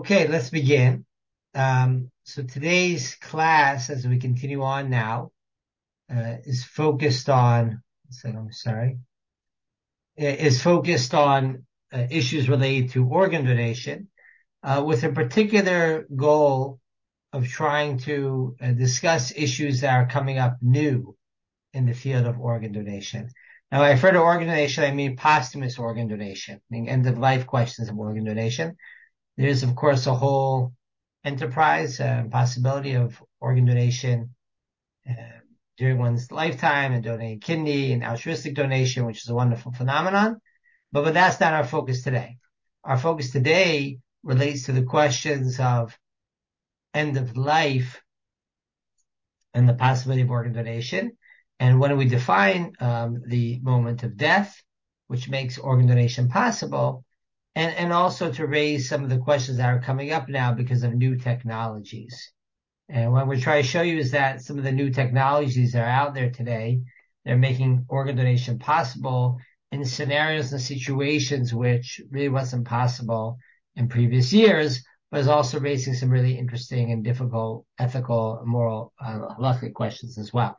Okay, let's begin. So today's class, as we continue on now, is focused on, issues related to organ donation, with a particular goal of trying to discuss issues that are coming up new in the field of organ donation. Now, I refer to organ donation, I mean posthumous organ donation, meaning end of life questions of organ donation. There's, of course, a whole enterprise possibility of organ donation uh, during one's lifetime and donating kidney and altruistic donation, which is a wonderful phenomenon. But that's not our focus today. Our focus today relates to the questions of end of life and the possibility of organ donation. And when we define the moment of death, which makes organ donation possible, and also to raise some of the questions that are coming up now because of new technologies. And what we're trying to show you is that some of the new technologies that are out there today, they're making organ donation possible in scenarios and situations which really wasn't possible in previous years, but is also raising some really interesting and difficult ethical, moral, halakhic questions as well.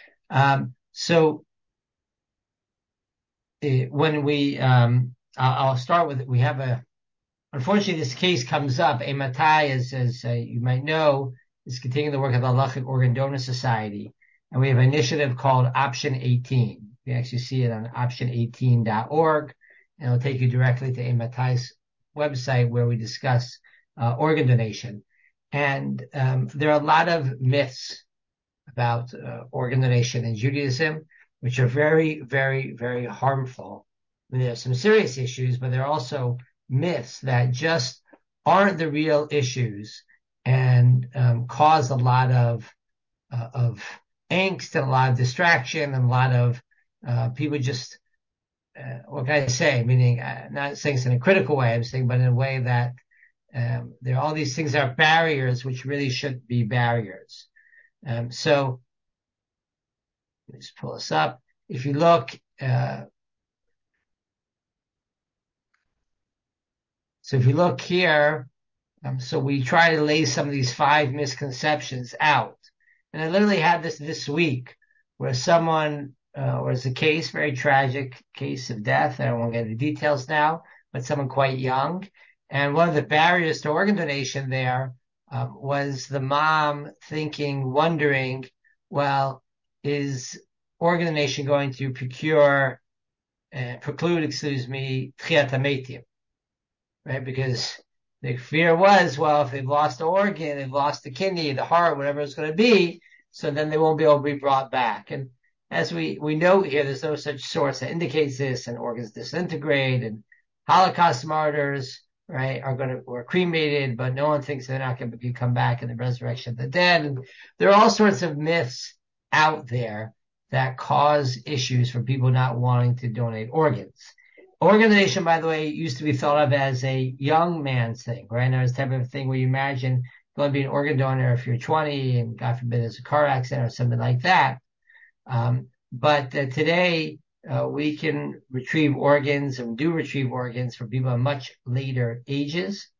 I'll start with, unfortunately this case comes up. Matai, as you might know, is continuing the work of the Halachic Organ Donor Society. And we have an initiative called Option 18. You can actually see it on option18.org. And it'll take you directly to Matai's website where we discuss organ donation. And there are a lot of myths about organ donation in Judaism, which are very, very, very harmful. I mean, there are some serious issues, but there are also myths that just aren't the real issues and cause a lot of angst and a lot of distraction and a lot of people just, what can I say? Meaning, not saying this in a critical way, I'm saying, but in a way that there are all these things that are barriers which really shouldn't be barriers. So let's pull this up. If you look, so if you look here, so we try to lay some of these 5 misconceptions out. And I literally had this week where someone, was a case, very tragic case of death. I don't want to get into details now, but someone quite young. And one of the barriers to organ donation there, was the mom wondering, well, is organ donation going to preclude, Tchiat HaMeitim, right? Because the fear was, well, if they've lost the organ, they've lost the kidney, the heart, whatever it's going to be, so then they won't be able to be brought back. And as we know here, there's no such source that indicates this, and organs disintegrate, and Holocaust martyrs, right, were cremated, but no one thinks they're not going to come back in the resurrection of the dead. And there are all sorts of myths out there that cause issues for people not wanting to donate organs. Organ donation, by the way, used to be thought of as a young man's thing, right? Now it's the type of thing where you imagine going to be an organ donor if you're 20 and God forbid there's a car accident or something like that. But today, we can retrieve organs and do retrieve organs for people of much later ages.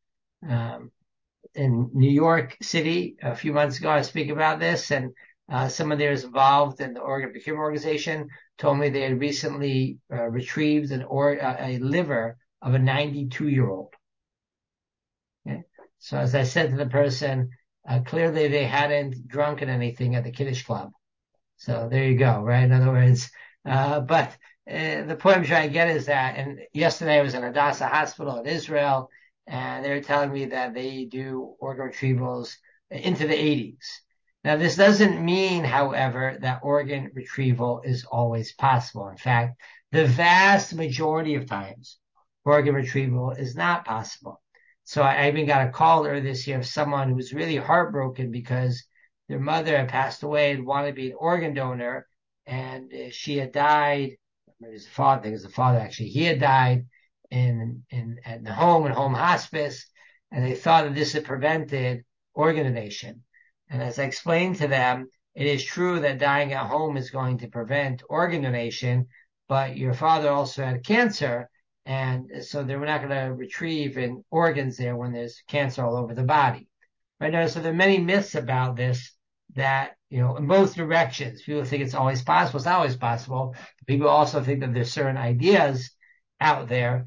In New York City, a few months ago, I speak about this, and someone there is involved in the organ procurement organization told me they had recently retrieved a liver of a 92-year-old. Okay? So as I said to the person, clearly they hadn't drunken anything at the Kiddush Club. So there you go, right? In other words, but the point I'm trying to get is that, and yesterday I was in Hadassah Hospital in Israel, and they were telling me that they do organ retrievals into the 80s. Now, this doesn't mean, however, that organ retrieval is always possible. In fact, the vast majority of times, organ retrieval is not possible. So I even got a call earlier this year of someone who was really heartbroken because their mother had passed away and wanted to be an organ donor, and she had died. Maybe it was the father. I think it was the father actually. He had died at the home hospice, and they thought that this had prevented organ donation. And as I explained to them, it is true that dying at home is going to prevent organ donation, but your father also had cancer, And so they're not going to retrieve organs there when there's cancer all over the body. Right now, so there are many myths about this that, in both directions. People think it's always possible. It's not always possible. People also think that there's certain ideas out there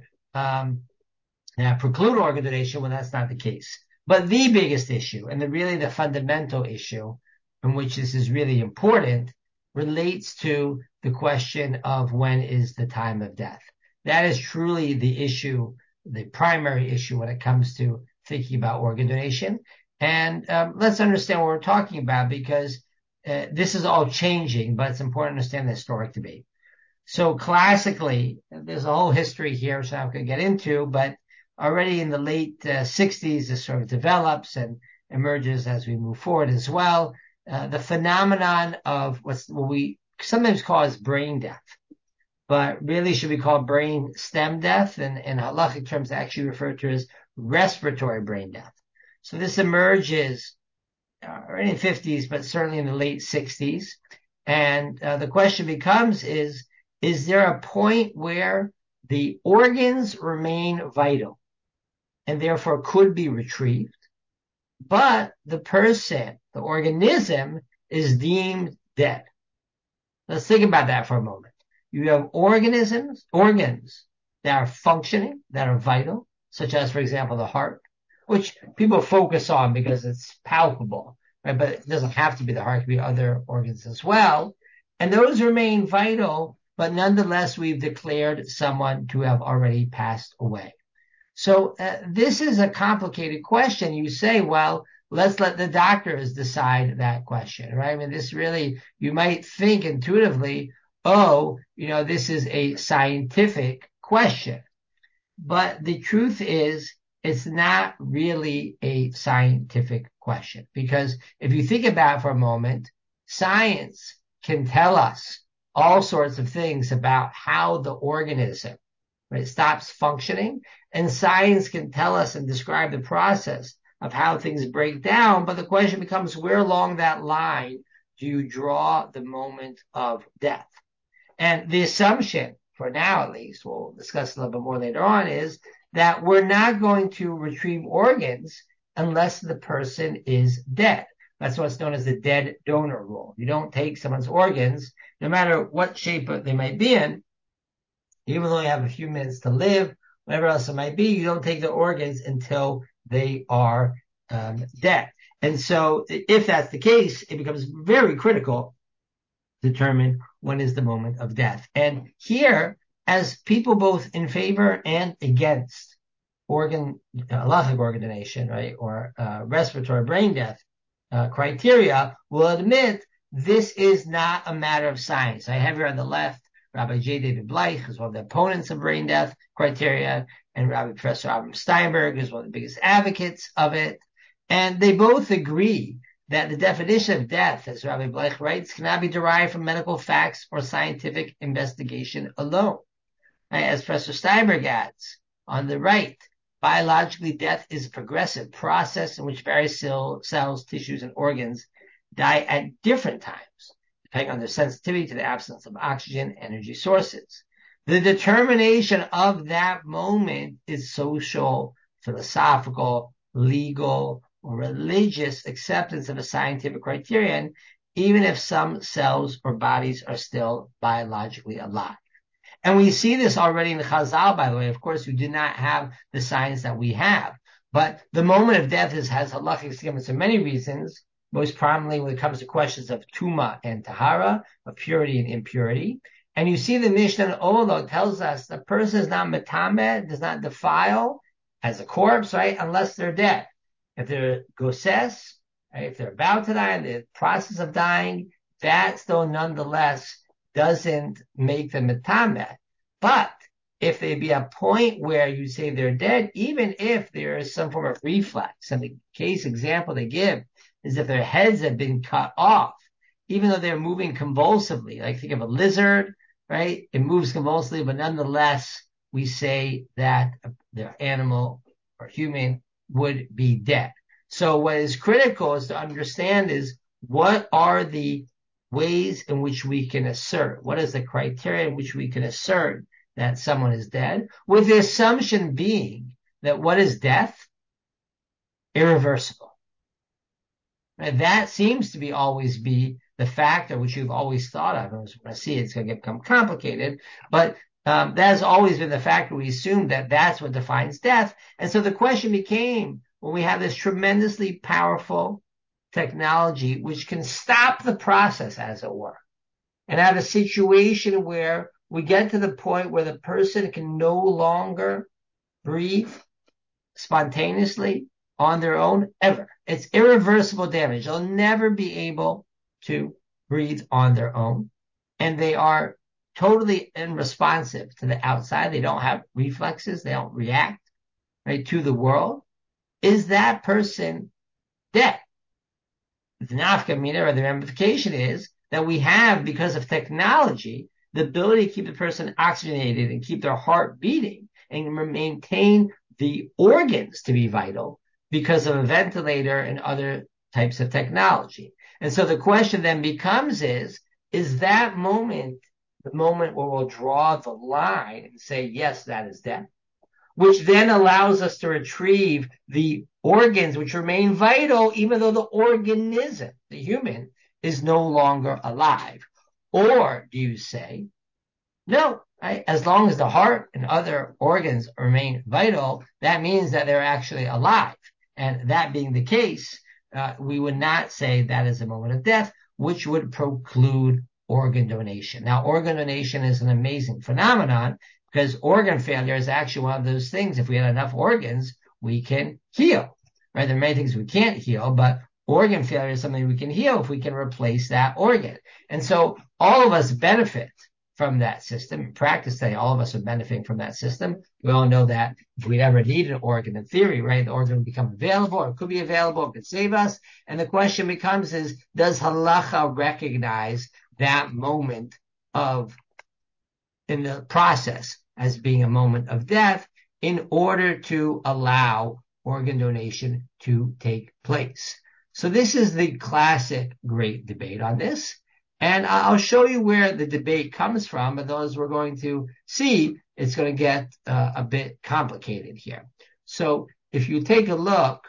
that preclude organ donation when that's not the case. But the biggest issue, and really the fundamental issue in which this is really important, relates to the question of when is the time of death. That is truly the issue, the primary issue when it comes to thinking about organ donation. And let's understand what we're talking about, because this is all changing, but it's important to understand the historic debate. So classically, there's a whole history here, which I'm not going to get into, but already in the late 60s, this sort of develops and emerges as we move forward as well. The phenomenon of what we sometimes call as brain death, but really should be called brain stem death, and in halachic terms actually referred to as respiratory brain death. So this emerges already in the 50s, but certainly in the late 60s. And the question becomes is there a point where the organs remain vital and therefore could be retrieved, but the person, the organism, is deemed dead? Let's think about that for a moment. You have organs that are functioning, that are vital, such as, for example, the heart, which people focus on because it's palpable, right? But it doesn't have to be the heart, it could be other organs as well. And those remain vital, but nonetheless, we've declared someone to have already passed away. So this is a complicated question. You say, well, let's let the doctors decide that question, right? I mean, this really, you might think intuitively, this is a scientific question. But the truth is, it's not really a scientific question, because if you think about it for a moment, science can tell us all sorts of things about how the organism, right, stops functioning, and science can tell us and describe the process of how things break down. But the question becomes, where along that line do you draw the moment of death? And the assumption, for now at least, we'll discuss a little bit more later on, is that we're not going to retrieve organs unless the person is dead. That's what's known as the dead donor rule. You don't take someone's organs, no matter what shape they might be in, even though you have a few minutes to live, whatever else it might be, you don't take the organs until they are dead. And so if that's the case, it becomes very critical to determine when is the moment of death. And here, as people both in favor and against halachic organ donation, right, or respiratory brain death criteria, will admit this is not a matter of science. I have here on the left Rabbi J. David Bleich, who's one of the opponents of brain death criteria, and Rabbi Professor Avram Steinberg is one of the biggest advocates of it. And they both agree that the definition of death, as Rabbi Bleich writes, cannot be derived from medical facts or scientific investigation alone. As Professor Steinberg adds, on the right, biologically, death is a progressive process in which various cells, tissues, and organs die at different times, depending on their sensitivity to the absence of oxygen energy sources. The determination of that moment is social, philosophical, legal, or religious acceptance of a scientific criterion, even if some cells or bodies are still biologically alive. And we see this already in the Chazal, by the way, of course, who did not have the science that we have. But the moment of death has halachic significance for many reasons, most prominently when it comes to questions of tuma and tahara, of purity and impurity. And you see the Mishnah in Olo tells us the person is not metameh, does not defile as a corpse, right, unless they're dead. If they're goses, right, if they're about to die, in the process of dying, that still nonetheless doesn't make them metameh. But if they be a point where you say they're dead, even if there is some form of reflex, and the case example they give is if their heads have been cut off, even though they're moving convulsively, like think of a lizard, right? It moves convulsively, but nonetheless, we say that the animal or human would be dead. So what is critical is to understand is what are the ways in which we can assert, what is the criteria in which we can assert that someone is dead, with the assumption being that what is death? Irreversible. And that seems to be always be the factor which you've always thought of. When I see it's going to become complicated, but that has always been the factor. We assume that that's what defines death. And so the question became, when we have this tremendously powerful technology which can stop the process, as it were, and have a situation where we get to the point where the person can no longer breathe spontaneously on their own ever. It's irreversible damage. They'll never be able to breathe on their own. And they are totally unresponsive to the outside. They don't have reflexes. They don't react, right, to the world. Is that person dead? The nafka mina, or the ramification, is that we have, because of technology, the ability to keep the person oxygenated and keep their heart beating and maintain the organs to be vital because of a ventilator and other types of technology. And so the question then becomes is that moment the moment where we'll draw the line and say, yes, that is death, which then allows us to retrieve the organs which remain vital, even though the organism, the human, is no longer alive? Or do you say, no, right? As long as the heart and other organs remain vital, that means that they're actually alive. And that being the case, we would not say that is a moment of death, which would preclude organ donation. Now, organ donation is an amazing phenomenon because organ failure is actually one of those things. If we had enough organs, we can heal, right? There are many things we can't heal, but organ failure is something we can heal if we can replace that organ. And so all of us benefit from that system. In practice today, all of us are benefiting from that system. We all know that if we ever need an organ, in theory, right, the organ will become available, or it could be available, it could save us. And the question becomes does halacha recognize that moment in the process as being a moment of death in order to allow organ donation to take place? So this is the classic great debate on this. And I'll show you where the debate comes from, but those we're going to see, it's going to get a bit complicated here. So if you take a look,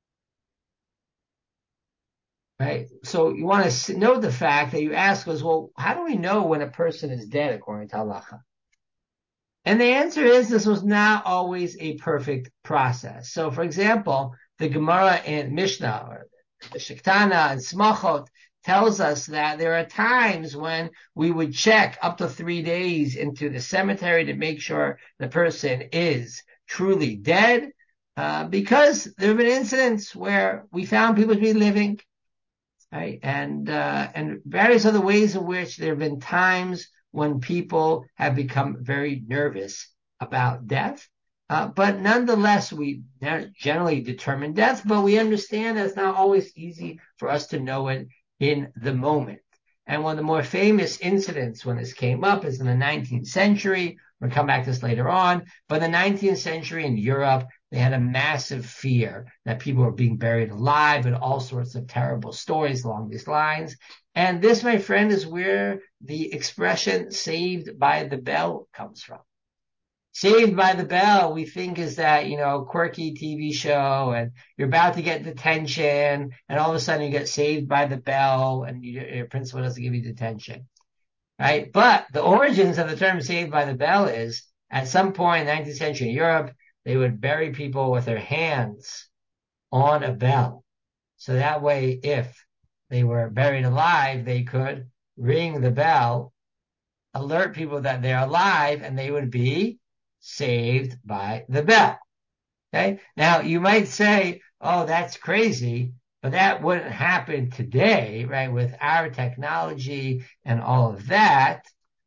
right, so you want to note the fact that you ask us, well, how do we know when a person is dead according to halacha? And the answer is this was not always a perfect process. So for example, the Gemara in Mishnah, or the Shektana and Smachot, tells us that there are times when we would check up to 3 days into the cemetery to make sure the person is truly dead, because there have been incidents where we found people to be living, right? And various other ways in which there have been times when people have become very nervous about death. But nonetheless, we generally determine death, but we understand that it's not always easy for us to know it in the moment. And one of the more famous incidents when this came up is in the 19th century. We'll come back to this later on. But in the 19th century in Europe, they had a massive fear that people were being buried alive, and all sorts of terrible stories along these lines. And this, my friend, is where the expression saved by the bell comes from. Saved by the Bell, we think is that, quirky TV show, and you're about to get detention, and all of a sudden you get saved by the bell, and your principal doesn't give you detention, right? But the origins of the term saved by the bell is, at some point in the 19th century in Europe, they would bury people with their hands on a bell. So that way, if they were buried alive, they could ring the bell, alert people that they're alive, and they would be saved by the bell. Okay. Now you might say, oh, that's crazy, but that wouldn't happen today, right? With our technology and all of that.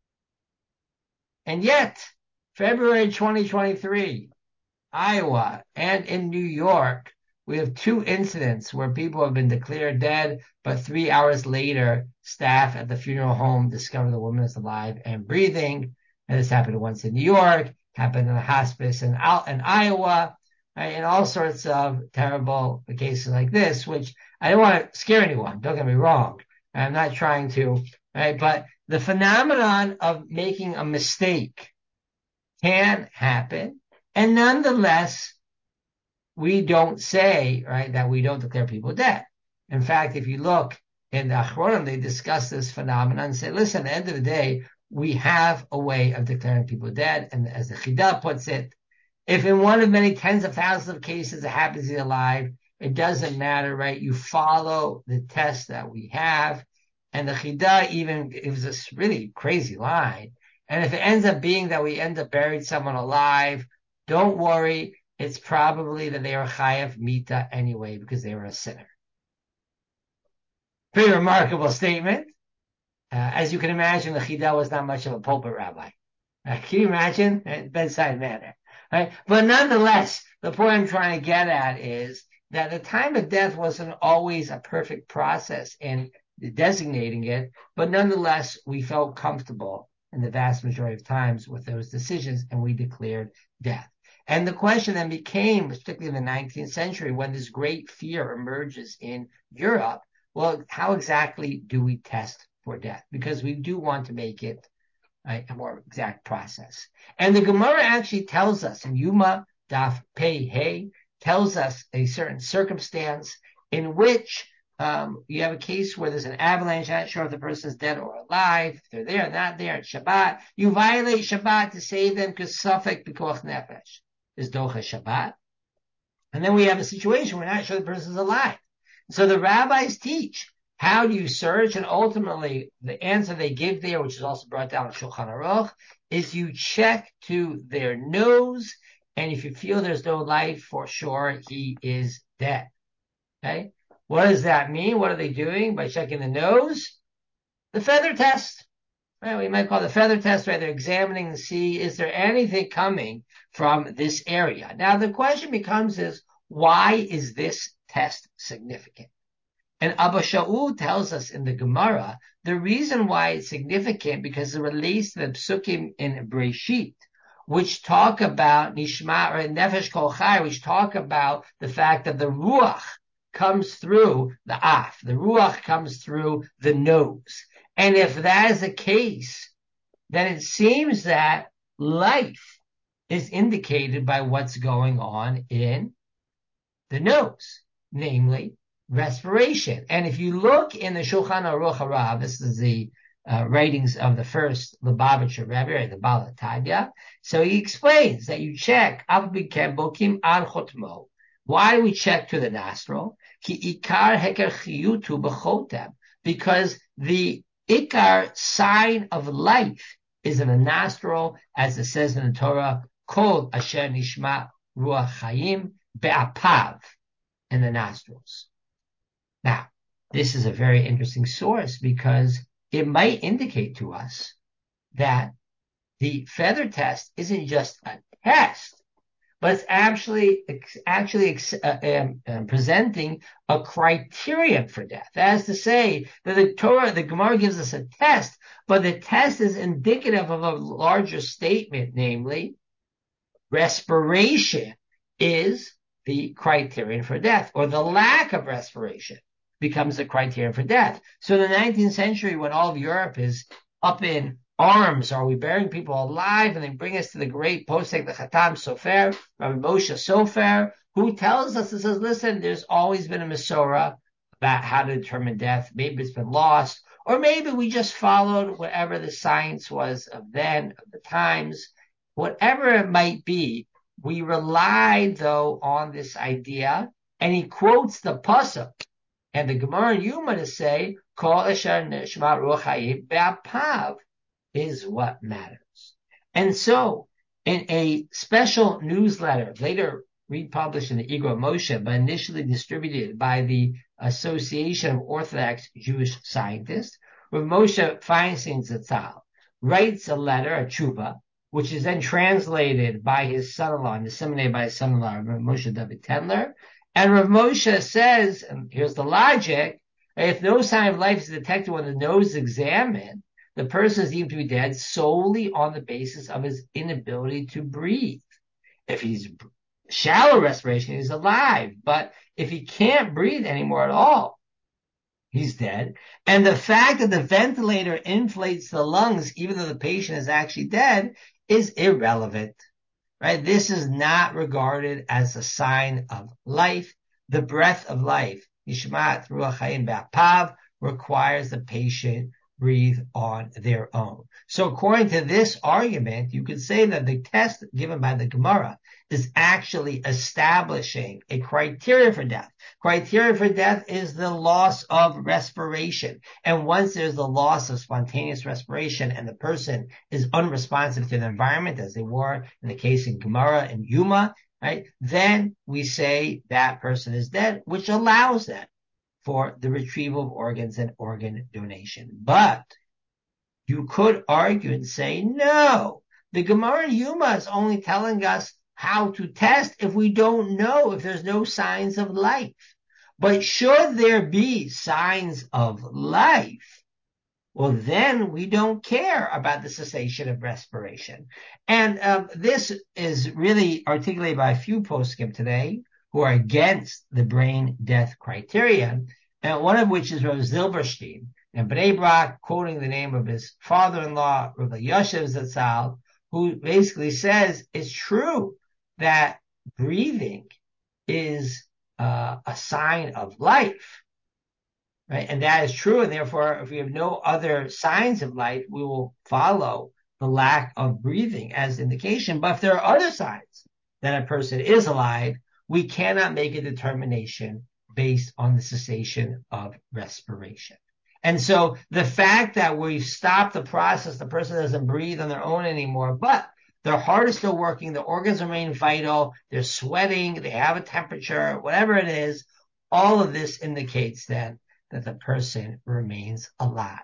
And yet, February 2023, Iowa and in New York, we have 2 incidents where people have been declared dead, but 3 hours later, staff at the funeral home discover the woman is alive and breathing. And this happened once in New York, happened in a hospice in Iowa, right? And all sorts of terrible cases like this, which I don't want to scare anyone. Don't get me wrong. I'm not trying to, right? But the phenomenon of making a mistake can happen. And nonetheless, we don't say, right, that we don't declare people dead. In fact, if you look in the Achronim, they discuss this phenomenon and say, listen, at the end of the day, we have a way of declaring people dead. And as the Chidah puts it, if in one of many tens of thousands of cases it happens he's alive, it doesn't matter, right? You follow the test that we have. And the Chidah even gives this really crazy line. And if it ends up being that we end up buried someone alive, don't worry. It's probably that they are chayav mita anyway because they were a sinner. Pretty remarkable statement. As you can imagine, the Chidah was not much of a pulpit rabbi. Can you imagine? Bedside manner. Right? But nonetheless, the point I'm trying to get at is that the time of death wasn't always a perfect process in designating it, but nonetheless, we felt comfortable in the vast majority of times with those decisions, and we declared death. And the question then became, particularly in the 19th century, when this great fear emerges in Europe, well, how exactly do we test for death? Because we do want to make it a more exact process. And the Gemara actually tells us, in Yuma Daf Pei Hey, tells us a certain circumstance in which you have a case where there's an avalanche, not sure if the person is dead or alive, if they're there or not there, it's Shabbat. You violate Shabbat to save them because Safek Pikuach Nefesh is Docha Shabbat. And then we have a situation where we're not sure the person is alive. So the rabbis teach, how do you search? And ultimately, the answer they give there, which is also brought down in Shulchan Aruch, is you check to their nose, and if you feel there's no life, for sure, he is dead. Okay? What does that mean? What are they doing by checking the nose? The feather test. Right? We might call it the feather test, right? They're examining to see, is there anything coming from this area? Now, the question becomes is, why is this test significant? And Abba Shaul tells us in the Gemara, the reason why it's significant because it relates to the psukim in Breshit, which talk about Nishma or Nefesh Kol Chai, which talk about the fact that the Ruach comes through the Af. The Ruach comes through the nose. And if that is the case, then it seems that life is indicated by what's going on in the nose, namely respiration. And if you look in the Shulchan Aruch Harav, this is the writings of the first Lubavitcher Rebbe, the Baal HaTanya. So he explains that you check bokim al chotmo. Why do we check to the nostril? Ki ikar heker chiyutu b'chotem. Because the ikar sign of life is in the nostril, as it says in the Torah, kol asher nishma ruach chayim be'apav, in the nostrils. Now, this is a very interesting source because it might indicate to us that the feather test isn't just a test, but it's actually presenting a criterion for death. That is to say that the Gemara gives us a test, but the test is indicative of a larger statement, namely, respiration is the criterion for death, or the lack of respiration becomes the criterion for death. So in the 19th century, when all of Europe is up in arms, are we burying people alive? And they bring us to the great posek, the Khatam Sofer, Rabbi Moshe Sofer, who tells us, and says, listen, there's always been a Masorah about how to determine death. Maybe it's been lost, or maybe we just followed whatever the science was of then, of the times. Whatever it might be, we relied, though, on this idea, and he quotes the pasuk and the Gemara in Yuma to say, Kol asher nishma ruach hayim be'apav is what matters. And so, in a special newsletter, later republished in the Igor Moshe, but initially distributed by the Association of Orthodox Jewish Scientists, Rav Moshe Feinstein Zatzal writes a letter, a tshuva, which is then translated by his son-in-law and disseminated by his son-in-law, Rav Moshe David Tendler. And Rav Moshe says, and here's the logic, if no sign of life is detected when the nose is examined, the person is deemed to be dead solely on the basis of his inability to breathe. If he's shallow respiration, he's alive. But if he can't breathe anymore at all, he's dead. And the fact that the ventilator inflates the lungs, even though the patient is actually dead, is irrelevant, right? This is not regarded as a sign of life. The breath of life, Nishmat Ruach Chaim Ba'apav, requires the patient breathe on their own. So according to this argument, you could say that the test given by the Gemara is actually establishing a criteria for death. Criteria for death is the loss of respiration. And once there's the loss of spontaneous respiration and the person is unresponsive to the environment, as they were in the case in Gemara and Yuma, right? Then we say that person is dead, which allows that for the retrieval of organs and organ donation. But you could argue and say, no, the Gemara in Yuma is only telling us how to test if we don't know, if there's no signs of life. But should there be signs of life, well, then we don't care about the cessation of respiration. And this is really articulated by a few poskim today who are against the brain death criteria, and one of which is Rav Zilberstein, and Bnei Brak, quoting the name of his father-in-law, Rav Yoshev Zatzal, who basically says it's true that breathing is a sign of life, right? And that is true, and therefore, if we have no other signs of life, we will follow the lack of breathing as indication. But if there are other signs that a person is alive, we cannot make a determination based on the cessation of respiration. And so the fact that we've stopped the process, the person doesn't breathe on their own anymore, but their heart is still working, the organs remain vital, they're sweating, they have a temperature, whatever it is, all of this indicates then that the person remains alive.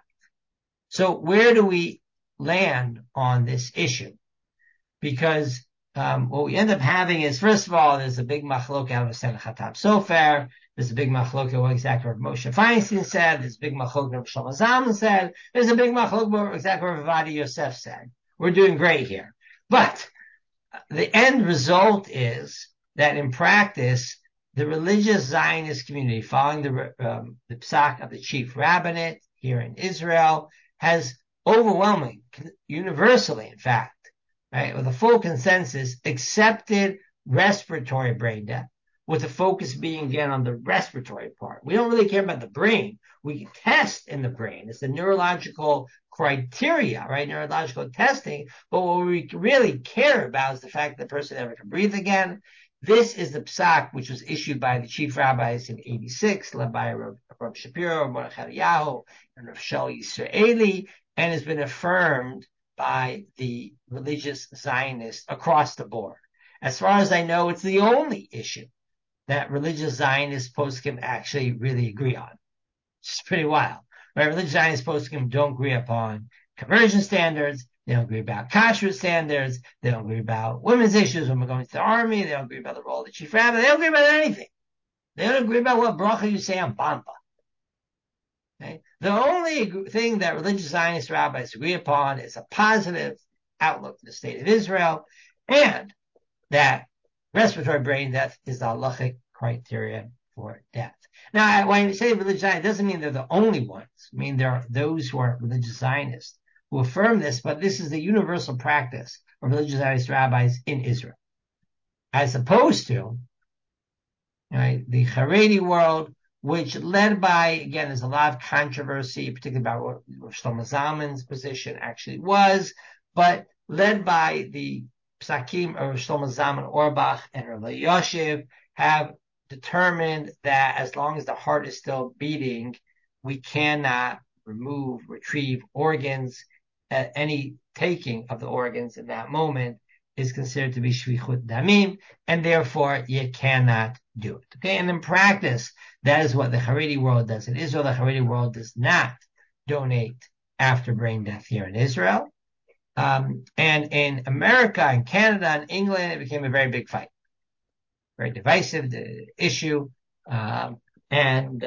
So where do we land on this issue? Because what we end up having is, first of all, there's a big machlok out of Sen Chatab Sofer. There's a big machlok what exactly Moshe Feinstein said. There's a big machlok what Shlomo Zalman said. There's a big machlok what exactly what Ovadia Yosef said. We're doing great here. But the end result is that in practice, the religious Zionist community, following the psak of the chief rabbinate here in Israel, has overwhelming, universally, in fact, right, with a full consensus, accepted respiratory brain death, with the focus being again on the respiratory part. We don't really care about the brain. We can test in the brain. It's the neurological criteria, right? Neurological testing. But what we really care about is the fact that the person never can breathe again. This is the psak which was issued by the chief rabbis in 86, led by Rav Shapiro, Mordechai Eliyahu, and Rav Shel Yisraeli, and has been affirmed by the religious Zionists across the board. As far as I know, it's the only issue that religious Zionist poskim actually really agree on. It's pretty wild, right? Religious Zionist poskim don't agree upon conversion standards. They don't agree about kashrut standards. They don't agree about women's issues when we're going to the army. They don't agree about the role of the chief rabbi. They don't agree about anything. They don't agree about what bracha you say on Bampa. Okay? The only thing that religious Zionist rabbis agree upon is a positive outlook to the state of Israel, and that respiratory brain death is the halachic criteria for death. Now, when you say religious Zionists, it doesn't mean they're the only ones. I mean, there are those who are religious Zionists who affirm this, but this is the universal practice of religious Zionist rabbis in Israel. As opposed to, right, the Haredi world, which led by, again, there's a lot of controversy, particularly about what Shlomo Zalman's position actually was, but led by the Psakim of Shlomo Zalman Auerbach and Rav Yoshev, have determined that as long as the heart is still beating, we cannot retrieve organs. Any taking of the organs in that moment is considered to be shvichut damim, and therefore you cannot do it. Okay, and in practice, that is what the Haredi world does. In Israel, the Haredi world does not donate after brain death here in Israel. And in America and Canada and England, it became a very big fight. Very divisive issue. And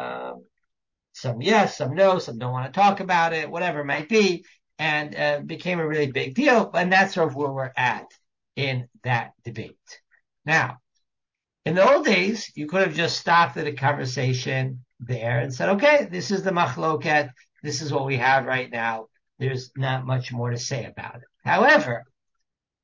some yes, some no, some don't want to talk about it, whatever it might be. And became a really big deal. And that's sort of where we're at in that debate. Now, in the old days, you could have just stopped at a conversation there and said, okay, this is the machloket. This is what we have right now. There's not much more to say about it. However,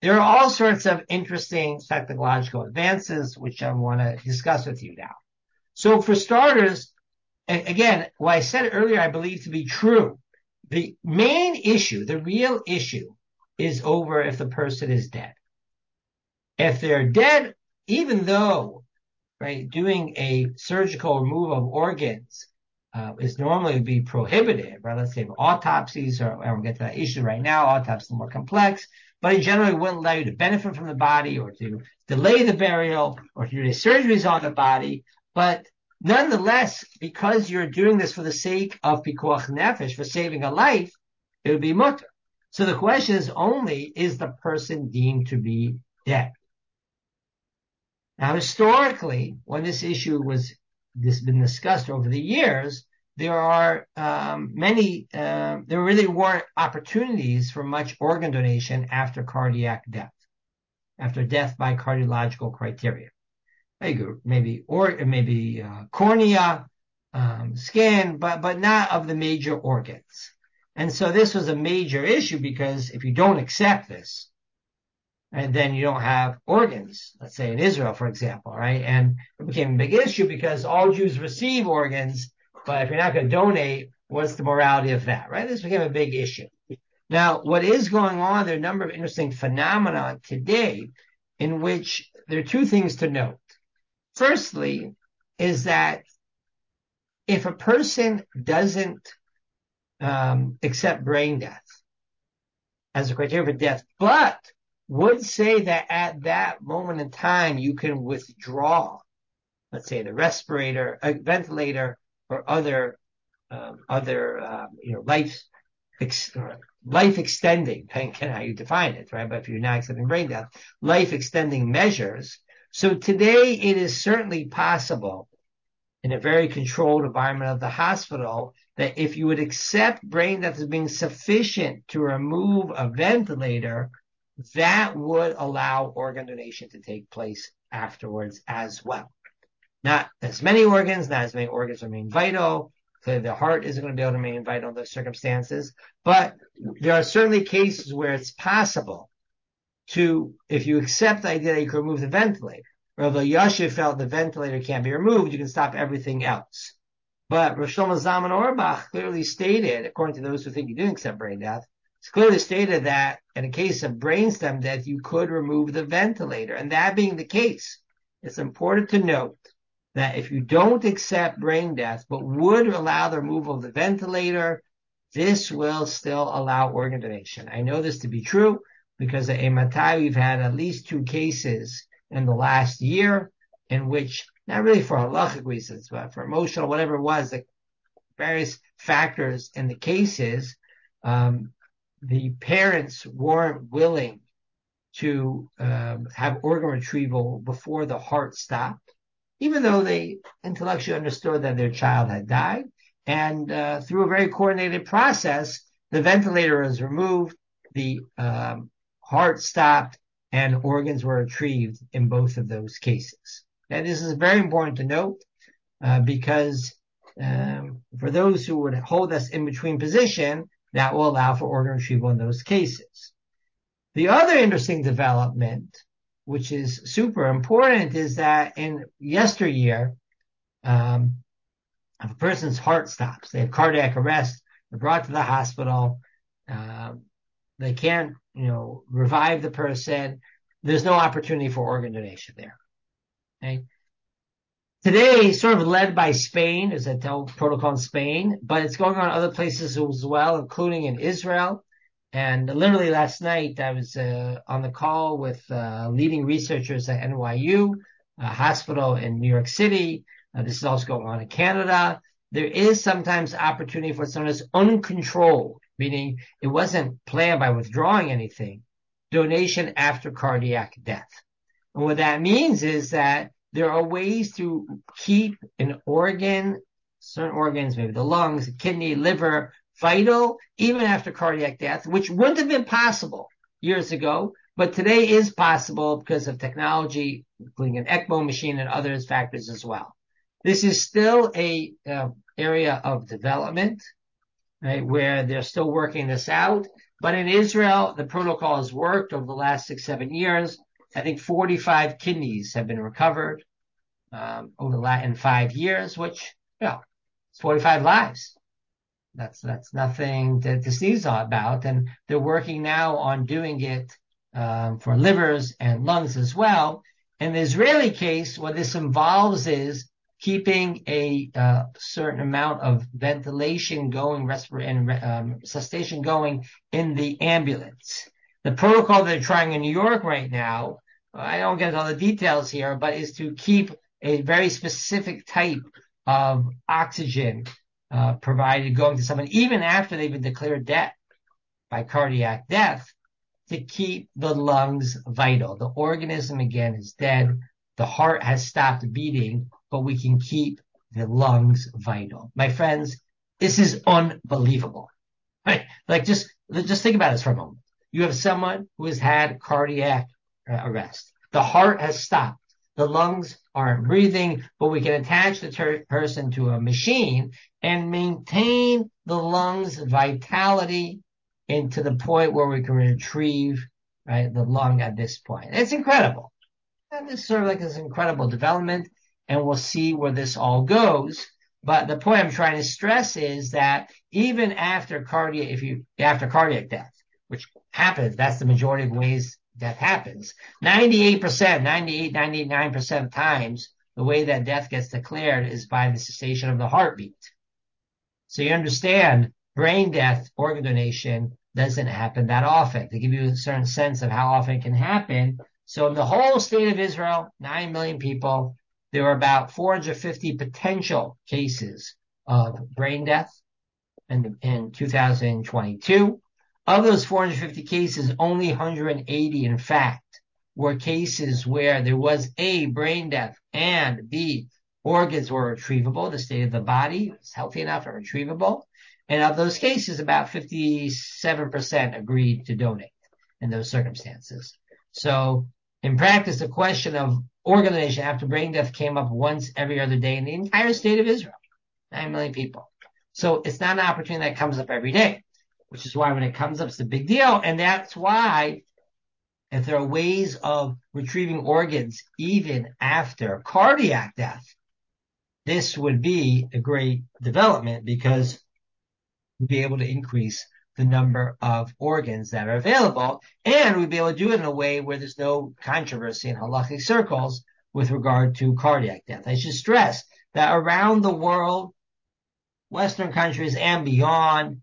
there are all sorts of interesting technological advances, which I want to discuss with you now. So for starters, again, what I said earlier, I believe to be true. The main issue, the real issue, is over if the person is dead. If they're dead, even though, right, doing a surgical removal of organs is normally be prohibited, right? Let's say autopsies, or I won't get to that issue right now. Autopsies are more complex, but it generally wouldn't allow you to benefit from the body or to delay the burial or to do the surgeries on the body. But nonetheless, because you're doing this for the sake of pikuach nefesh, for saving a life, it would be mutter. So the question is only, is the person deemed to be dead? Now, historically, when this issue been discussed over the years, there are there really weren't opportunities for much organ donation after cardiac death, after death by cardiological criteria. Maybe cornea, skin, but not of the major organs. And so this was a major issue because if you don't accept this, and then you don't have organs, let's say in Israel, for example, right? And it became a big issue because all Jews receive organs, but if you're not going to donate, what's the morality of that, right? This became a big issue. Now, what is going on, there are a number of interesting phenomena today in which there are two things to note. Firstly, is that if a person doesn't accept brain death as a criteria for death, but would say that at that moment in time you can withdraw, let's say the respirator, a ventilator, or other life extending, depending on how you define it, right? But if you're not accepting brain death, life extending measures. So today it is certainly possible in a very controlled environment of the hospital that if you would accept brain death as being sufficient to remove a ventilator, that would allow organ donation to take place afterwards as well. Not as many organs remain vital. So the heart isn't going to be able to remain vital in those circumstances. But there are certainly cases where it's possible to, if you accept the idea that you can remove the ventilator, Rav Yashiv felt the ventilator can't be removed, you can stop everything else. But Rav Shlomo Zalman Auerbach clearly stated, according to those who think you do accept brain death, it's clearly stated that in a case of brainstem death, you could remove the ventilator. And that being the case, it's important to note that if you don't accept brain death, but would allow the removal of the ventilator, this will still allow organ donation. I know this to be true because at Eimatai we've had at least 2 cases in the last year in which, not really for halachic reasons, but for emotional, whatever it was, the various factors in the cases, the parents weren't willing to have organ retrieval before the heart stopped, even though they intellectually understood that their child had died. And through a very coordinated process, the ventilator was removed, the heart stopped, and organs were retrieved in both of those cases. And this is very important to note because for those who would hold us in between position, that will allow for organ retrieval in those cases. The other interesting development, which is super important, is that in yesteryear, if a person's heart stops, they have cardiac arrest, they're brought to the hospital, they can't, revive the person, there's no opportunity for organ donation there. Okay? Today, sort of led by Spain, there's a protocol in Spain, but it's going on in other places as well, including in Israel. And literally last night, I was on the call with leading researchers at NYU, a hospital in New York City. This is also going on in Canada. There is sometimes opportunity for what's known as uncontrolled, meaning it wasn't planned by withdrawing anything, donation after cardiac death. And what that means is that there are ways to keep an organ, certain organs, maybe the lungs, the kidney, liver, vital, even after cardiac death, which wouldn't have been possible years ago, but today is possible because of technology, including an ECMO machine and other factors as well. This is still a area of development. right, where they're still working this out. But in Israel, the protocol has worked over the last 6-7 years. I think 45 kidneys have been recovered in 5 years, which, it's 45 lives. That's nothing to sneeze about. And they're working now on doing it for livers and lungs as well. In the Israeli case, what this involves is keeping a certain amount of ventilation going, resuscitation going in the ambulance. The protocol they're trying in New York right now, I don't get all the details here, but is to keep a very specific type of oxygen provided going to someone, even after they've been declared dead by cardiac death, to keep the lungs vital. The organism, again, is dead. The heart has stopped beating, but we can keep the lungs vital. My friends, this is unbelievable. Right? Like, just think about this for a moment. You have someone who has had cardiac arrest. The heart has stopped. The lungs aren't breathing, but we can attach the person to a machine and maintain the lungs' vitality into the point where we can retrieve, right, the lung at this point. It's incredible. And this is sort of like this incredible development, and we'll see where this all goes. But the point I'm trying to stress is that even after cardiac death, which happens, that's the majority of ways death happens. 98%, 99% of times, the way that death gets declared is by the cessation of the heartbeat. So you understand, brain death, organ donation doesn't happen that often. To give you a certain sense of how often it can happen. So in the whole state of Israel, 9 million people, there were about 450 potential cases of brain death in 2022. Of those 450 cases, only 180, in fact, were cases where there was A, brain death, and B, organs were retrievable. The state of the body was healthy enough and retrievable. And of those cases, about 57% agreed to donate in those circumstances. So in practice, the question of organ donation after brain death came up once every other day in the entire state of Israel, 9 million people. So it's not an opportunity that comes up every day, which is why when it comes up, it's a big deal. And that's why if there are ways of retrieving organs even after cardiac death, this would be a great development because we'd be able to increase the number of organs that are available, and we'd be able to do it in a way where there's no controversy in halachic circles with regard to cardiac death. I should stress that around the world, Western countries and beyond,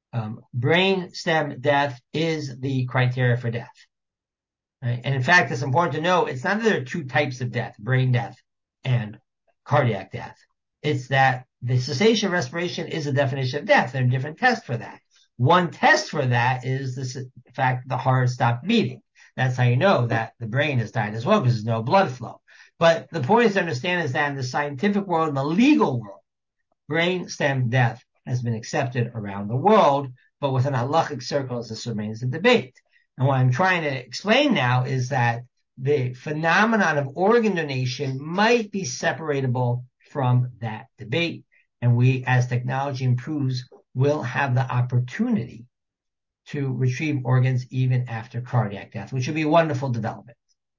brain stem death is the criteria for death. Right? And in fact, it's important to know it's not that there are two types of death, brain death and cardiac death. It's that the cessation of respiration is a definition of death. There are different tests for that. One test for that is the fact that the heart stopped beating. That's how you know that the brain has died as well, because there's no blood flow. But the point is to understand is that in the scientific world, in the legal world, brain stem death has been accepted around the world, but within halachic circles, this remains a debate. And what I'm trying to explain now is that the phenomenon of organ donation might be separatable from that debate. And we, as technology improves, will have the opportunity to retrieve organs even after cardiac death, which would be a wonderful development.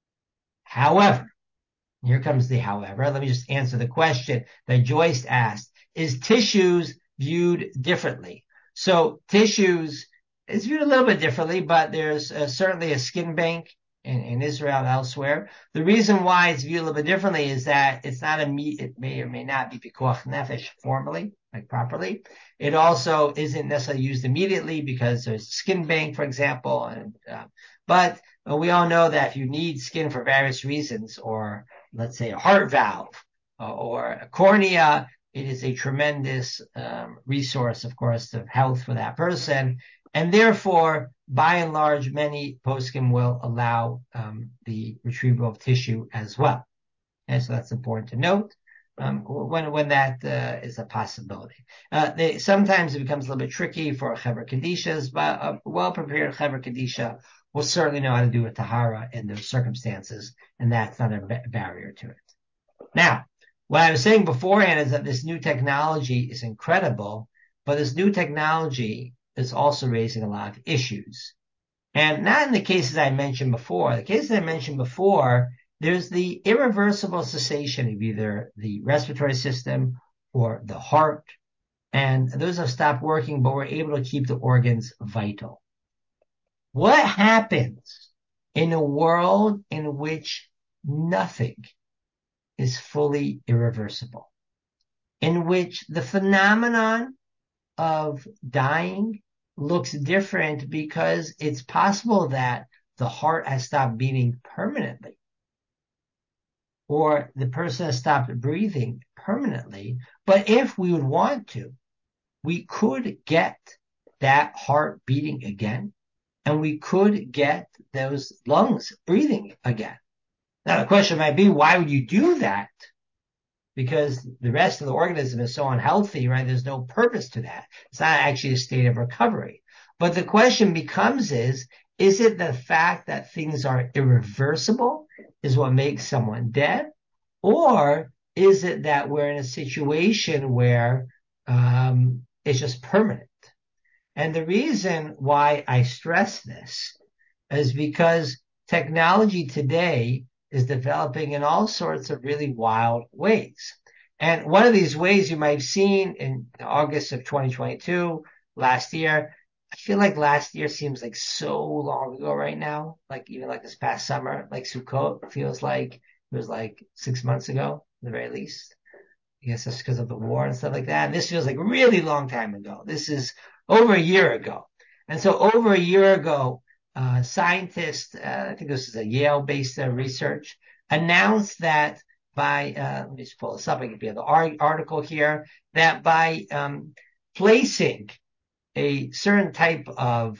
However, here comes the however. Let me just answer the question that Joyce asked. Is tissues viewed differently? So tissues is viewed a little bit differently, but there's certainly a skin bank in Israel and elsewhere. The reason why it's viewed a little bit differently is that it's not it may or may not be pikuach nefesh formally, like properly. It also isn't necessarily used immediately because there's a skin bank, for example. But we all know that if you need skin for various reasons, or let's say a heart valve or a cornea, it is a tremendous resource, of course, of health for that person. And therefore, by and large, many poskim will allow the retrieval of tissue as well. And so that's important to note when that is a possibility. Sometimes it becomes a little bit tricky for Chevra Kadishas, but a well-prepared Chevra Kadisha will certainly know how to do a tahara in those circumstances, and that's not a barrier to it. Now, what I was saying beforehand is that this new technology is incredible, But this new technology is also raising a lot of issues. And not in the cases I mentioned before. The cases I mentioned before, there's the irreversible cessation of either the respiratory system or the heart. And those have stopped working, but we're able to keep the organs vital. What happens in a world in which nothing is fully irreversible? In which the phenomenon of dying looks different because it's possible that the heart has stopped beating permanently, or the person has stopped breathing permanently. But if we would want to, we could get that heart beating again, and we could get those lungs breathing again. Now the question might be, why would you do that? Because the rest of the organism is so unhealthy, right? There's no purpose to that. It's not actually a state of recovery. But the question becomes is it the fact that things are irreversible is what makes someone dead? Or is it that we're in a situation where it's just permanent? And the reason why I stress this is because technology today is developing in all sorts of really wild ways. And one of these ways you might have seen in August of 2022, last year. I feel like last year seems like so long ago right now, like even like this past summer, like Sukkot feels like it was like 6 months ago, at the very least. I guess that's because of the war and stuff like that. And this feels like a really long time ago. This is over a year ago. And so over a year ago, scientists, I think this is a Yale-based research, announced that by, let me just pull this up, I can get the article here, that by placing a certain type of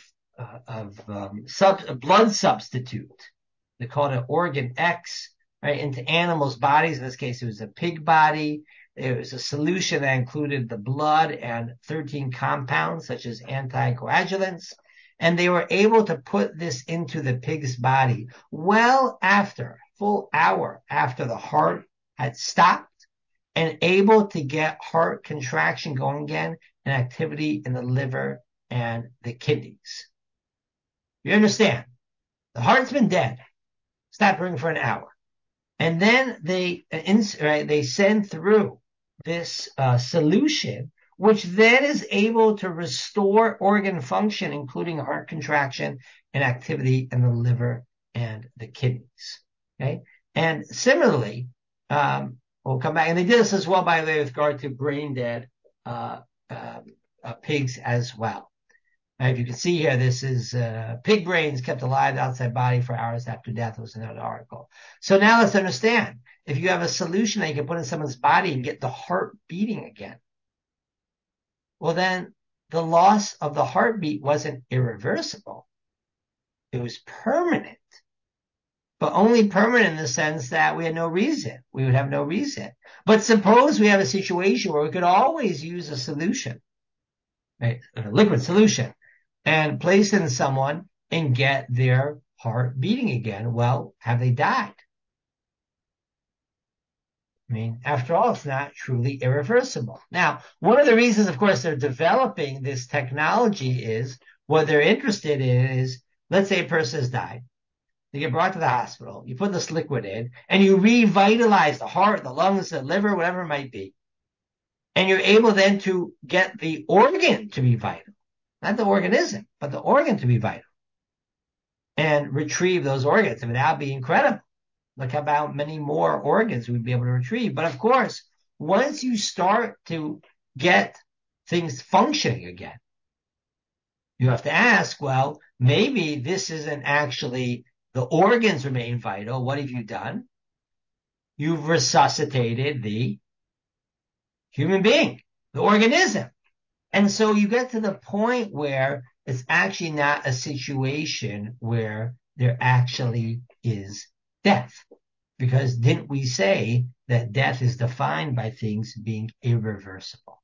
blood substitute, they call it organ X, right, into animals' bodies. In this case, it was a pig body. It was a solution that included the blood and 13 compounds such as anticoagulants. And they were able to put this into the pig's body well after, full hour after the heart had stopped, and able to get heart contraction going again and activity in the liver and the kidneys. You understand? The heart's been dead. Stopped working for an hour. And then they send through this solution, which then is able to restore organ function, including heart contraction and activity in the liver and the kidneys. Okay. And similarly, we'll come back. And they did this as well, by the way, with regard to brain dead pigs as well. Now, if you can see here, this is pig brains kept alive outside body for hours after death, was another article. So now let's understand, if you have a solution that you can put in someone's body and get the heart beating again, well then the loss of the heartbeat wasn't irreversible. It was permanent, but only permanent in the sense that we had no reason. We would have no reason. But suppose we have a situation where we could always use a solution, right? A liquid solution, and place it in someone and get their heart beating again. Well, have they died? I mean, after all, it's not truly irreversible. Now, one of the reasons, of course, they're developing this technology is what they're interested in is, let's say a person has died. They get brought to the hospital. You put this liquid in and you revitalize the heart, the lungs, the liver, whatever it might be. And you're able then to get the organ to be vital. Not the organism, but the organ to be vital. And retrieve those organs. I mean, that would be incredible. Look how many more organs we'd be able to retrieve. But of course, once you start to get things functioning again, you have to ask, well, maybe this isn't actually the organs remain vital. What have you done? You've resuscitated the human being, the organism. And so you get to the point where it's actually not a situation where there actually is death. Because didn't we say that death is defined by things being irreversible?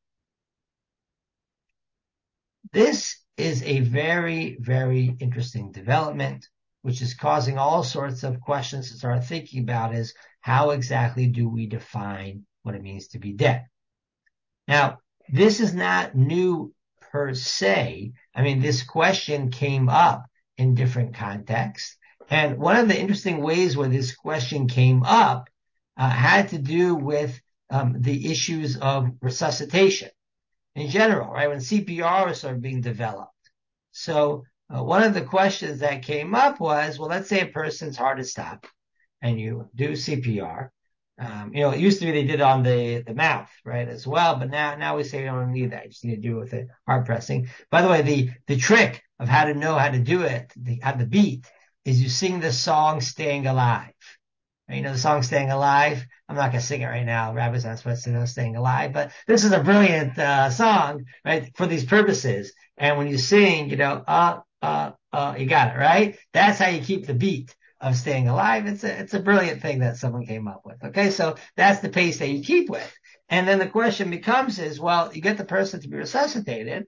This is a very, very interesting development, which is causing all sorts of questions to start thinking about is how exactly do we define what it means to be dead? Now, this is not new per se. I mean, this question came up in different contexts. And one of the interesting ways where this question came up had to do with the issues of resuscitation in general, right? When CPR started being developed. So one of the questions that came up was, well, let's say a person's heart has stopped and you do CPR. It used to be they did on the mouth, right, as well, but now we say you don't need that. You just need to do it with the heart pressing. By the way, the trick of how to know how to do it, how the beat, is you sing the song Staying Alive. You know the song Staying Alive? I'm not going to sing it right now. Rabbi's not supposed to know Staying Alive, but this is a brilliant song, right, for these purposes. And when you sing, you got it, right? That's how you keep the beat of Staying Alive. It's a brilliant thing that someone came up with. Okay, so that's the pace that you keep with. And then the question becomes well, you get the person to be resuscitated.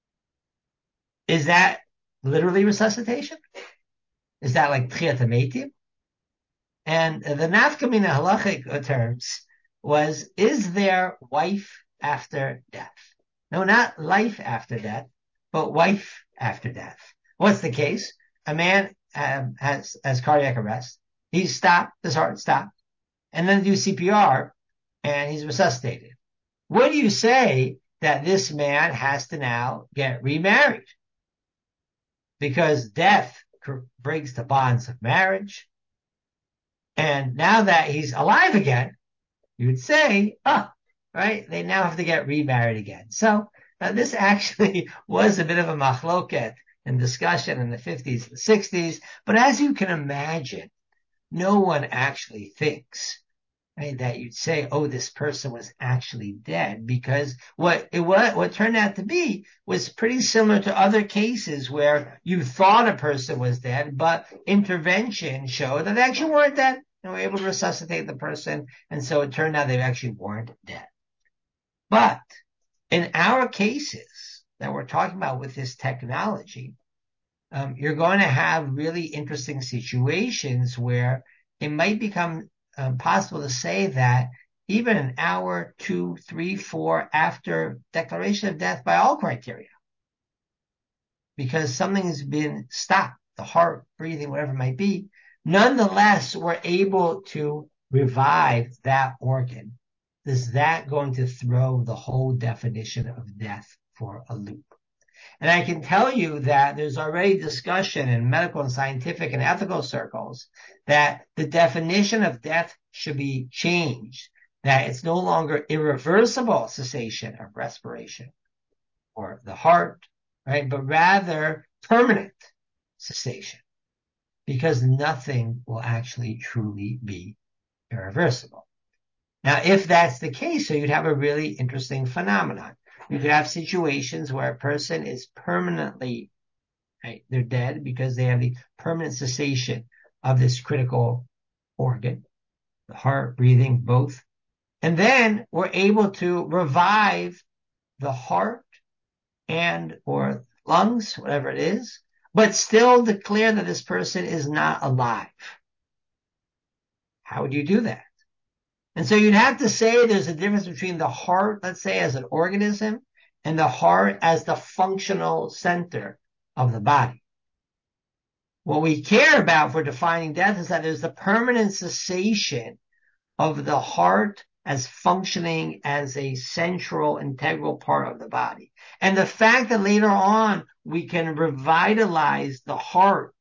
Is that literally resuscitation? Is that like Tchiyat HaMeitim? And the nafkamina halachic terms was, is there wife after death? No, not life after death, but wife after death. What's the case? A man has cardiac arrest. He's stopped, his heart stopped, and then do CPR, and he's resuscitated. What do you say that this man has to now get remarried? Because death breaks the bonds of marriage. And now that he's alive again, you would say, right, they now have to get remarried again. So this actually was a bit of a machloket in discussion in the 50s and 60s. But as you can imagine, no one actually thinks, right, that you'd say, this person was actually dead, because what turned out to be was pretty similar to other cases where you thought a person was dead, but intervention showed that they actually weren't dead and were able to resuscitate the person. And so it turned out they actually weren't dead. But in our cases that we're talking about with this technology, you're going to have really interesting situations where it might become possible to say that even an hour, 2, 3, 4 after declaration of death by all criteria, because something's been stopped, the heart, breathing, whatever it might be, nonetheless, we're able to revive that organ. Is that going to throw the whole definition of death for a loop? And I can tell you that there's already discussion in medical and scientific and ethical circles that the definition of death should be changed, that it's no longer irreversible cessation of respiration or the heart, right? But rather permanent cessation, because nothing will actually truly be irreversible. Now, if that's the case, so you'd have a really interesting phenomenon. You could have situations where a person is permanently, right, they're dead because they have the permanent cessation of this critical organ, the heart, breathing, both. And then we're able to revive the heart and or lungs, whatever it is, but still declare that this person is not alive. How would you do that? And so you'd have to say there's a difference between the heart, let's say, as an organism, and the heart as the functional center of the body. What we care about for defining death is that there's the permanent cessation of the heart as functioning as a central, integral part of the body. And the fact that later on we can revitalize the heart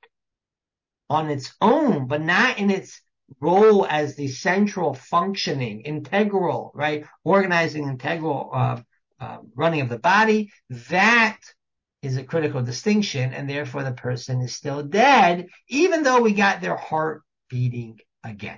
on its own, but not in its role as the central functioning, integral, right, organizing, integral running of the body, that is a critical distinction, and therefore the person is still dead, even though we got their heart beating again.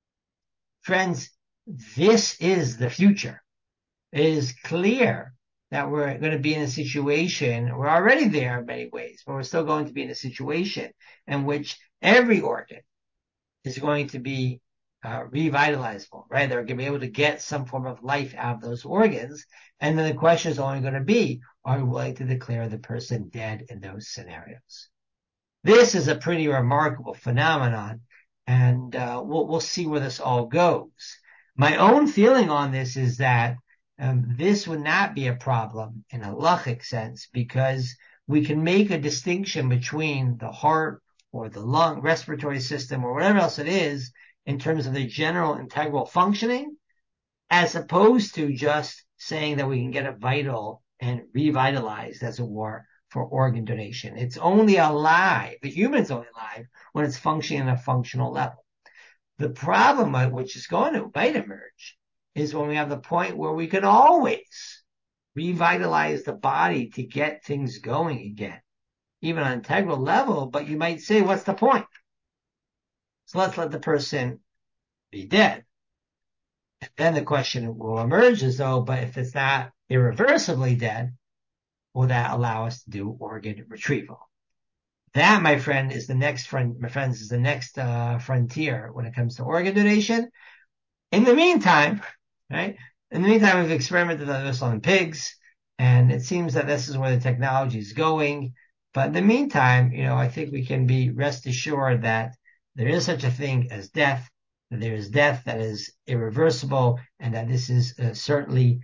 Friends, this is the future. It is clear that we're going to be in a situation, we're already there in many ways, but we're still going to be in a situation in which every organ is going to be revitalizable, right? They're going to be able to get some form of life out of those organs. And then the question is only going to be, are we willing to declare the person dead in those scenarios? This is a pretty remarkable phenomenon, and we'll see where this all goes. My own feeling on this is that this would not be a problem in a halachic sense because we can make a distinction between the heart or the lung, respiratory system, or whatever else it is in terms of the general integral functioning, as opposed to just saying that we can get it vital and revitalized, as it were, for organ donation. It's only alive, the human's only alive when it's functioning at a functional level. The problem, which is going to might emerge, is when we have the point where we can always revitalize the body to get things going again, even on an integral level. But you might say, what's the point? So let's let the person be dead. And then the question will emerge is, but if it's not irreversibly dead, will that allow us to do organ retrieval? That, my friend, is the next frontier when it comes to organ donation. In the meantime, right? In the meantime, we've experimented on this on pigs, and it seems that this is where the technology is going. But in the meantime, I think we can be rest assured that there is such a thing as death, that there is death that is irreversible, and that this is certainly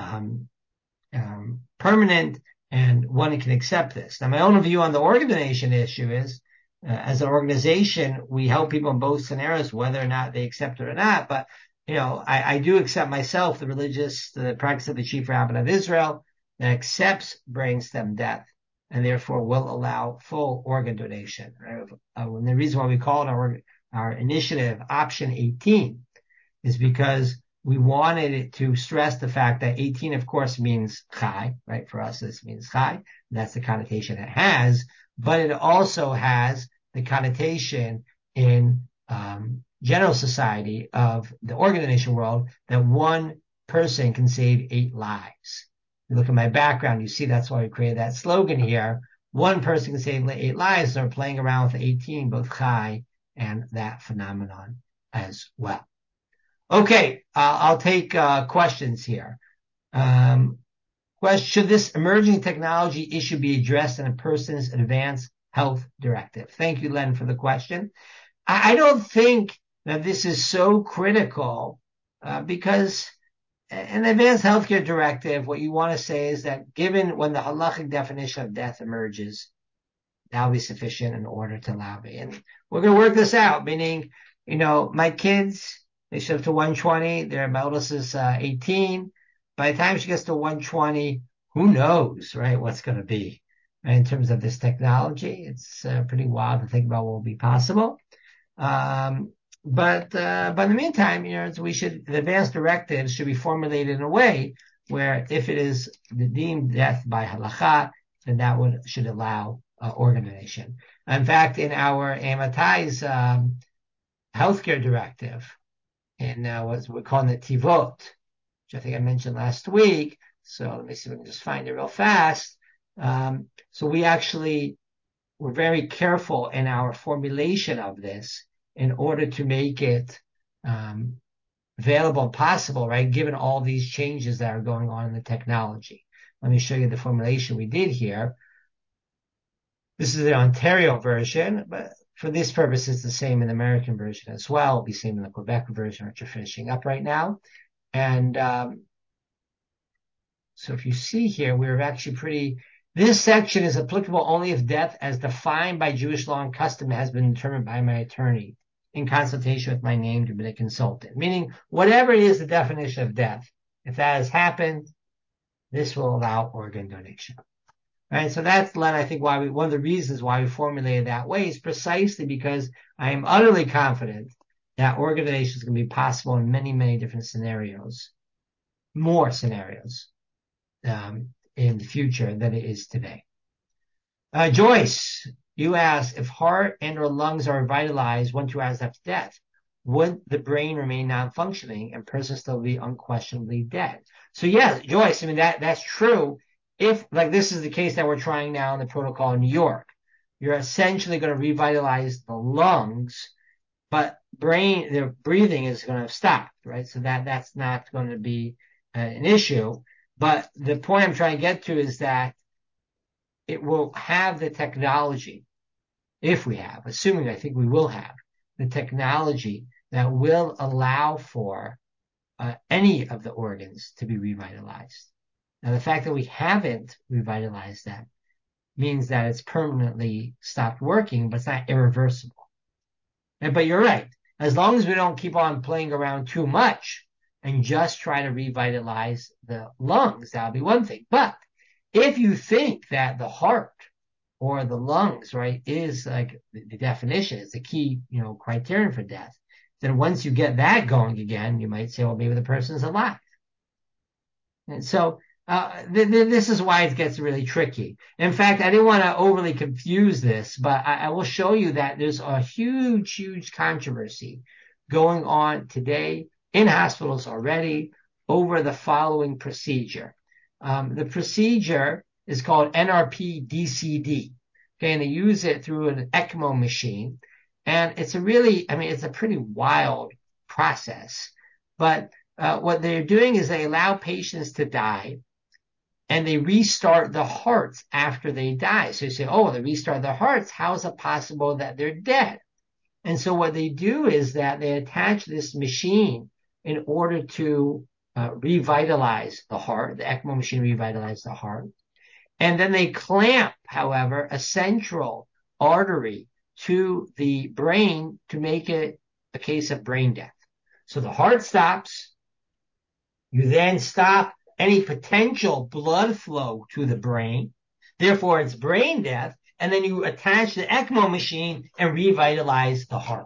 permanent, and one can accept this. Now, my own view on the organ donation issue is, as an organization, we help people in both scenarios, whether or not they accept it or not. But I do accept myself the practice of the chief rabbi of Israel that accepts brainstem death and therefore will allow full organ donation. Right? And the reason why we call it our initiative Option 18 is because we wanted it to stress the fact that 18, of course, means chai, right? For us, this means chai. That's the connotation it has, but it also has the connotation in general society of the organ donation world that one person can save 8 lives. You look at my background, you see that's why we created that slogan here. One person can save 8 lives, and we're playing around with 18, both chai and that phenomenon as well. Okay, I'll take questions here. Should this emerging technology issue be addressed in a person's advanced health directive? Thank you, Len, for the question. I don't think that this is so critical because an advanced healthcare directive, what you want to say is that given when the halachic definition of death emerges, that will be sufficient in order to allow it. And we're going to work this out, meaning, my kids, they should up to 120. My oldest is 18. By the time she gets to 120, who knows, right, what's going to be, right, in terms of this technology. It's pretty wild to think about what will be possible. But in the meantime, the advanced directives should be formulated in a way where if it is deemed death by halacha, then that should allow organ donation. In fact, in our AMATAI's healthcare directive, and what we're calling it Tivot, which I think I mentioned last week. So let me see if we can just find it real fast. So we're very careful in our formulation of this in order to make it available and possible, right? Given all these changes that are going on in the technology. Let me show you the formulation we did here. This is the Ontario version, but for this purpose, it's the same in the American version as well. It'll be the same in the Quebec version, which we're finishing up right now. And so if you see here, this section is applicable only if death as defined by Jewish law and custom has been determined by my attorney in consultation with my named rabbinic consultant. Meaning, whatever it is the definition of death, if that has happened, this will allow organ donation. Right, so that's, Len, I think one of the reasons why we formulated that way is precisely because I am utterly confident that organ donation is going to be possible in many, many different scenarios, more scenarios, in the future than it is today. Joyce, you asked if heart and or lungs are revitalized 1-2 hours after death, would the brain remain non-functioning and person still be unquestionably dead? So yes, Joyce, I mean, that's true. If, like this is the case that we're trying now in the protocol in New York, you're essentially going to revitalize the lungs, but the breathing is going to stop, right? So that's not going to be an issue. But the point I'm trying to get to is that it will have the technology, assuming I think we will have the technology that will allow for any of the organs to be revitalized. Now, the fact that we haven't revitalized them means that it's permanently stopped working, but it's not irreversible. But you're right. As long as we don't keep on playing around too much and just try to revitalize the lungs, that'll be one thing. But if you think that the heart or the lungs, right, is like the definition, is the key, criterion for death, then once you get that going again, you might say, well, maybe the person's alive. And so this is why it gets really tricky. In fact, I didn't want to overly confuse this, but I will show you that there's a huge, huge controversy going on today in hospitals already over the following procedure. The procedure is called NRP-DCD. Okay, and they use it through an ECMO machine. And it's it's a pretty wild process. But what they're doing is they allow patients to die and they restart the hearts after they die. So you say, oh, they restart the hearts. How is it possible that they're dead? And so what they do is that they attach this machine in order to revitalize the heart. The ECMO machine revitalizes the heart. And then they clamp, however, a central artery to the brain to make it a case of brain death. So the heart stops. You then stop any potential blood flow to the brain. Therefore, it's brain death. And then you attach the ECMO machine and revitalize the heart.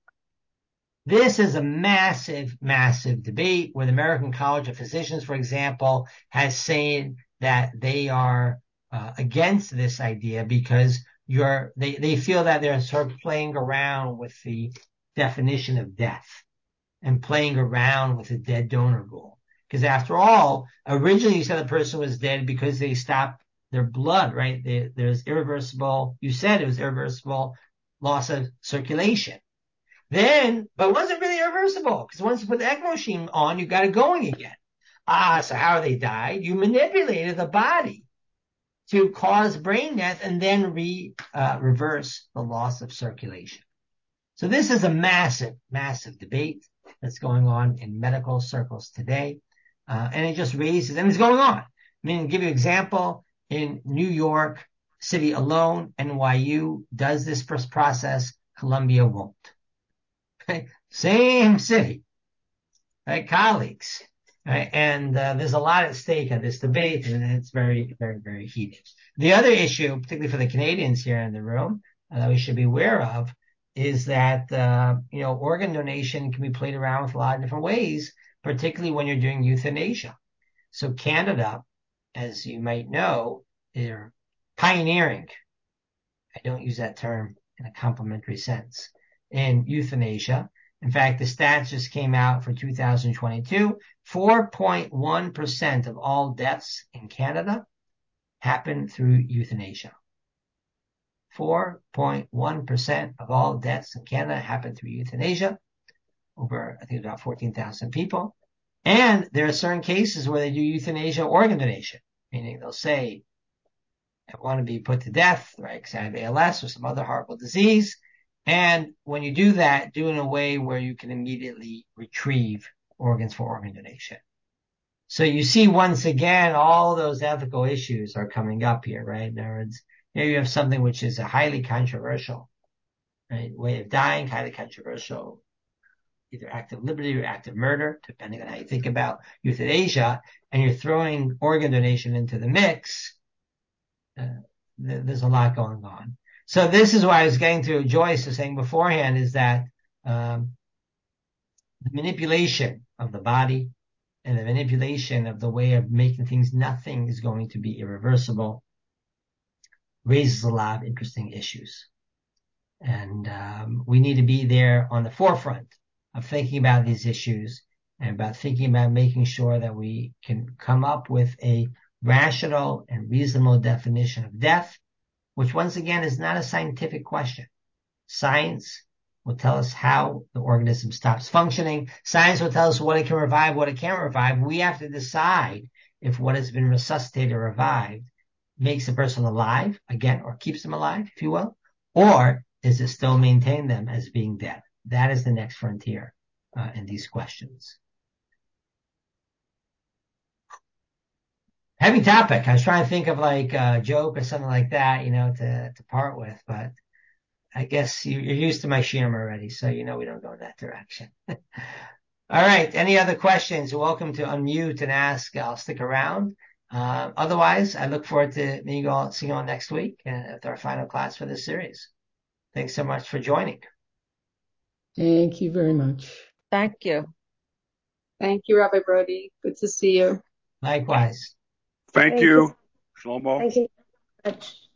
This is a massive, massive debate where the American College of Physicians, for example, has said that they are against this idea because they feel that they're sort of playing around with the definition of death and playing around with the dead donor rule. Because after all, originally you said the person was dead because they stopped their blood, right? There's irreversible, you said it was irreversible loss of circulation. But it wasn't really irreversible because once you put the ECMO machine on, you got it going again. So how they died? You manipulated the body to cause brain death and then reverse the loss of circulation. So this is a massive, massive debate that's going on in medical circles today. And it just raises, and it's going on. I mean, to give you an example, in New York City alone, NYU does this process, Columbia won't. Okay? Same city, right? Colleagues. Right? And there's a lot at stake in this debate, and it's very, very, very heated. The other issue, particularly for the Canadians here in the room, that we should be aware of, is that organ donation can be played around with a lot of different ways, particularly when you're doing euthanasia. So Canada, as you might know, they're pioneering. I don't use that term in a complimentary sense in euthanasia. In fact, the stats just came out for 2022. 4.1% of all deaths in Canada happen through euthanasia. 4.1% of all deaths in Canada happen through euthanasia. Over, I think, about 14,000 people. And there are certain cases where they do euthanasia organ donation, meaning they'll say, I want to be put to death, right, because I have ALS or some other horrible disease. And when you do that, do it in a way where you can immediately retrieve organs for organ donation. So you see, once again, all those ethical issues are coming up here, right? In other words, here you have something which is a highly controversial, right, way of dying, highly controversial, either act of liberty or act of murder, depending on how you think about euthanasia, and you're throwing organ donation into the mix. There's a lot going on. So this is why I was getting to Joyce was saying beforehand, is that the manipulation of the body and the manipulation of the way of making things, nothing is going to be irreversible, raises a lot of interesting issues. And we need to be there on the forefront of thinking about these issues and about thinking about making sure that we can come up with a rational and reasonable definition of death, which once again is not a scientific question. Science will tell us how the organism stops functioning. Science will tell us what it can revive, what it can't revive. We have to decide if what has been resuscitated or revived makes a person alive again, or keeps them alive, if you will, or is it still maintain them as being dead? That is the next frontier in these questions. heavy topic. I was trying to think of like a joke or something like that, to part with, but I guess you're used to my shim already, so we don't go in that direction. All right. Any other questions? You're welcome to unmute and ask. I'll stick around. Otherwise, I look forward to seeing you all next week with our final class for this series. Thanks so much for joining. Thank you very much. Thank you. Thank you, Rabbi Brody. Good to see you. Likewise. Thank you, Shlomo. Thank you so much.